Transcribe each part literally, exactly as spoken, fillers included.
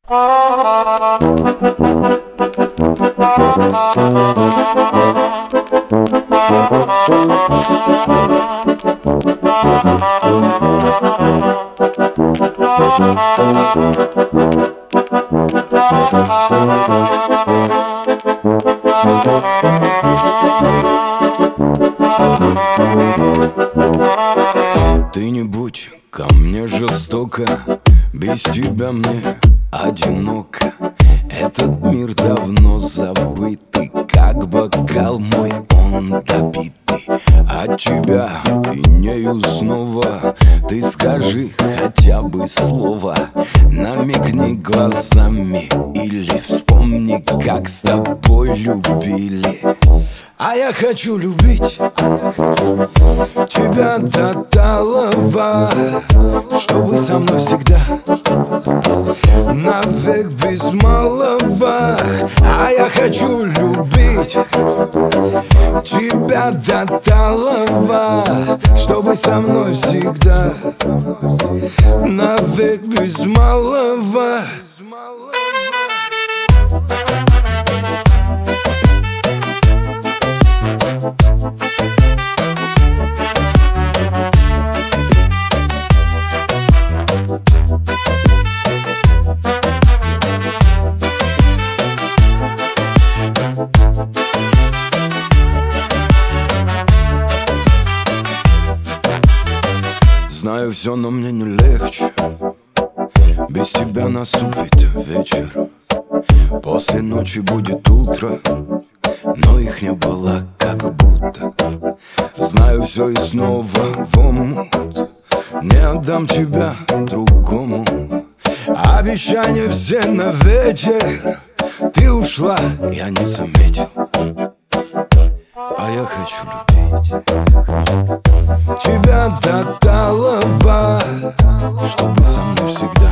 Ты не будь ко мне жестоко, без тебя мне одиноко. Этот мир давно забытый, как бокал мой он допитый. От тебя пьянею снова. Ты скажи хотя бы слово, намекни глазами или вспомни, как с тобой любили. А я хочу любить тебя до талого, чтобы со мной всегда, навек без малого. А я хочу любить тебя до талого, чтобы со мной всегда, навек без малого. Знаю все, но мне не легче. Без тебя наступит вечер. После ночи будет утро, но их не было как будто. Знаю все и снова в омут. Не отдам тебя другому. Обещания все на вечер. Ты ушла, я не заметил. А я хочу любить тебя до талого, чтобы со мной всегда,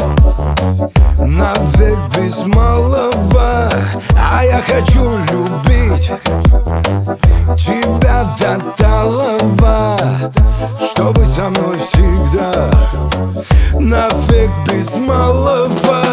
навек без малого. А я хочу любить тебя до талого, чтобы со мной всегда, навек без малого.